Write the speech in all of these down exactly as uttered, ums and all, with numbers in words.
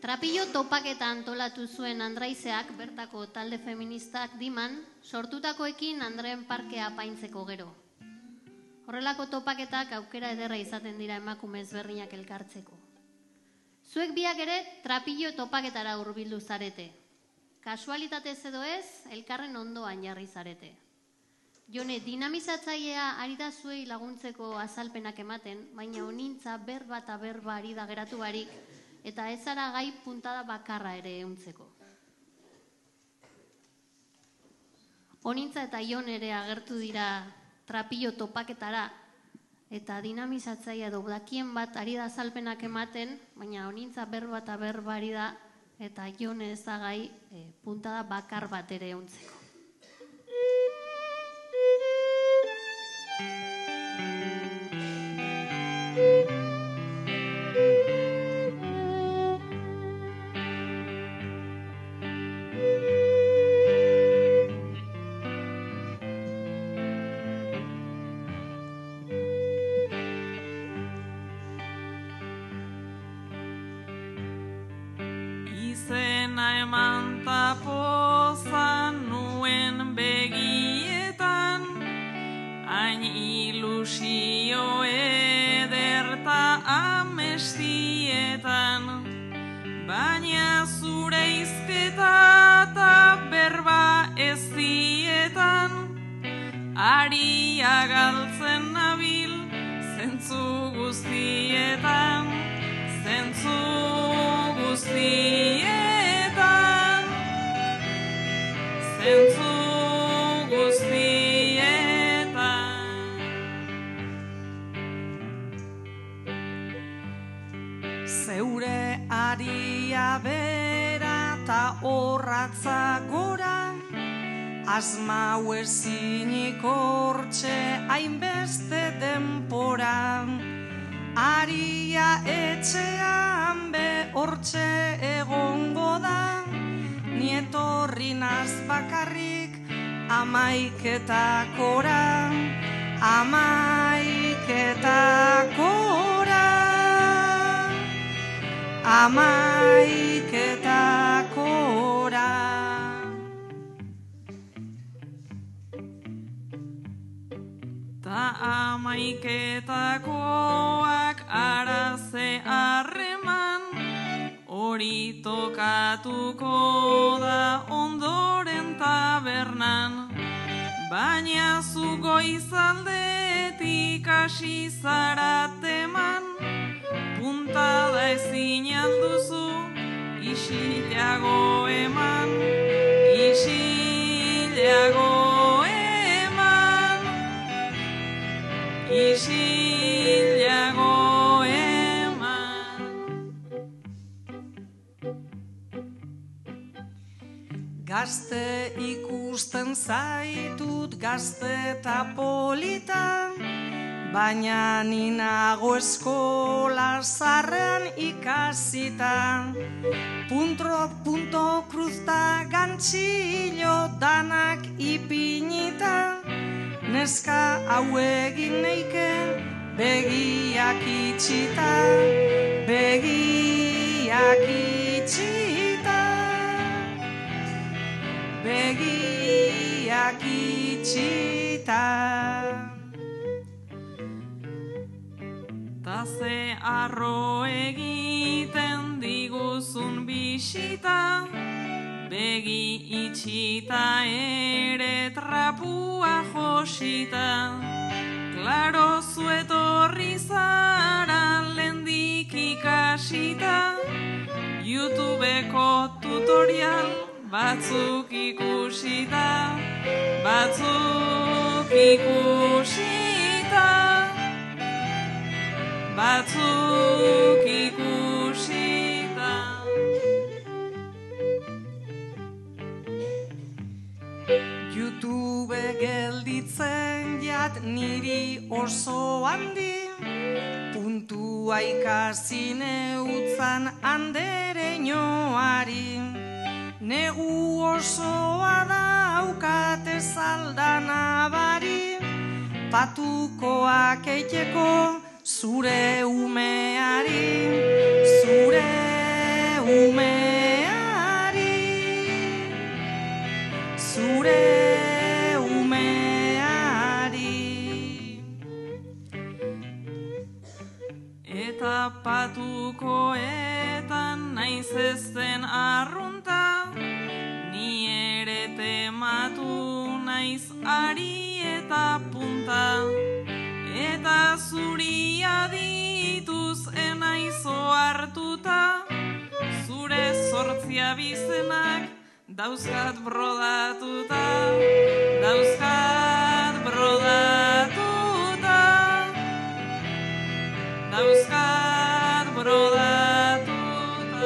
Trapillo topaketa antolatu zuen Andraizeak bertako talde feministak diman, sortutakoekin Andreen parkea apaintzeko gero. Horrelako topaketak aukera ederra izaten dira emakume ezberdinak elkartzeko. Zuek biak ere trapillo topaketara hurbildu zarete. Kasualitatez edo ez, elkarren ondoan jarri zarete. Jone, dinamizatzailea ari da zuei laguntzeko azalpenak ematen, baina honintza berba eta berba ari da geratu barik, eta ez ara gai puntada bakarra ere ehuntzeko. Honintza eta Jon ere agertu dira trapillo topaketara, eta dinamizatzailea edo dakien bat ari da azalpenak ematen, baina honintza berba eta berba ari da, eta Jon ez da gai e, puntada bakar bat ere ehuntzeko. Izena eman tapoza nuen begietan, hain ilusio ederta amestietan, baina zure izketa eta berba ez dietan, ari agaltzen nabil zentzu guztietan, zentzu guztietan, zentzu guztietan. Zeure aria bera ta horratza gora, asmau ezinik hortxe hainbeste denpora, aria etxean be hortxe egongo da, nietorri naz bakarrik amaiketakora, amaiketakora, amaiketakora. Ta amaiketakoak araze harreman, hori tokatuko da ondoren tabernan, baina zu goizaldetik hasi zarateman, puntada ezin alduzu isilago eman, isilago eman, isilago eman. Gazte ikusten zaitut, gazte eta polita, baina ninago eskola zarrean ikasita. Puntro, punto, kruzta, gantxillo danak ipinita, neska hau egin neike begiak itxita, begiak itxita, begiak itxita. Ta ze arro egiten diguzun bisita, begi itxita ere trapua josita. Klaro zu etorri zara lendik ikasita, YouTubeko tutorial batzuk ikusita, batzuk ikusita, batzuk ikusita. YouTube gelditzen jat niri oso handi, puntua ikasi neutzan andereñoari. Negu osoa daukate zaldana bari, patukoak eiteko zure umeari, zure umeari. naiz ari eta punta, eta zuria dituz enaizo hartuta, zure zortzia bizenak dauzkat brodatuta, dauzkat brodatuta, dauzkat brodatuta.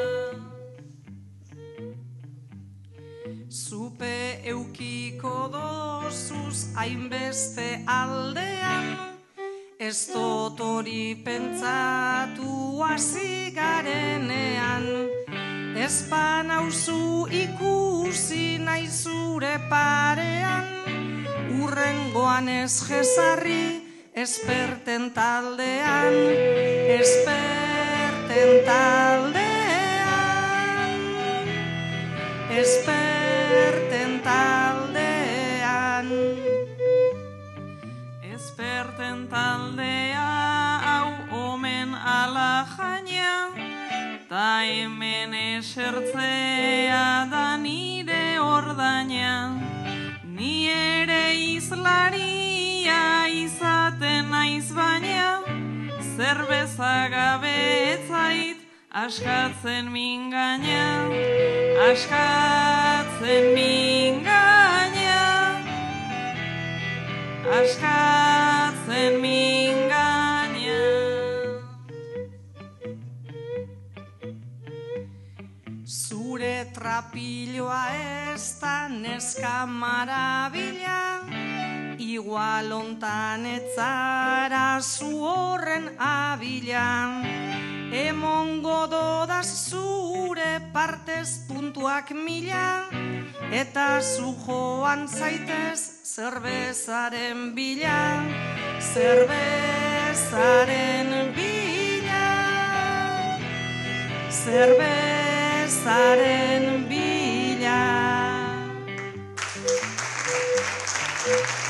Zupe eukiko dozuz hainbeste aldean, ez dut hori pentsatu hasi garenean, ez banauzu ikusi nahi zure parean, urrengoan ez jesarri esperten taldean, esperten taldean, esperten taldean. Esperten taldea hau omen ala jaina, ta hemen esertzea da nire ordaina. Ni ere izlaria izaten naiz baina, zerbeza gabe etzait askatzen mingaina, askatzen mingaina, askatzen mingaina. Zure trapiloa ez da neska marabila, igual ontan etzara zu horren abila. Emongo dodaz zure partez puntuak mila, eta zu joan zaitez zerbezaren bila, zerbezaren bila, zerbezaren bila.